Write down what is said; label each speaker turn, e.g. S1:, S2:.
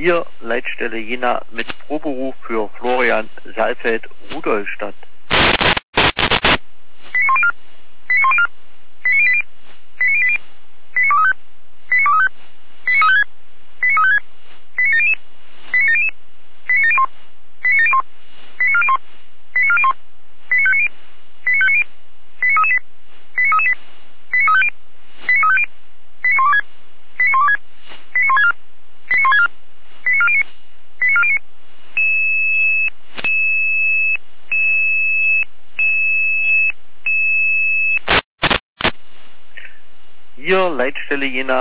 S1: Hier Leitstelle Jena mit Proberuf für Florian Saalfeld, Rudolstadt. Hier Leitstelle Jena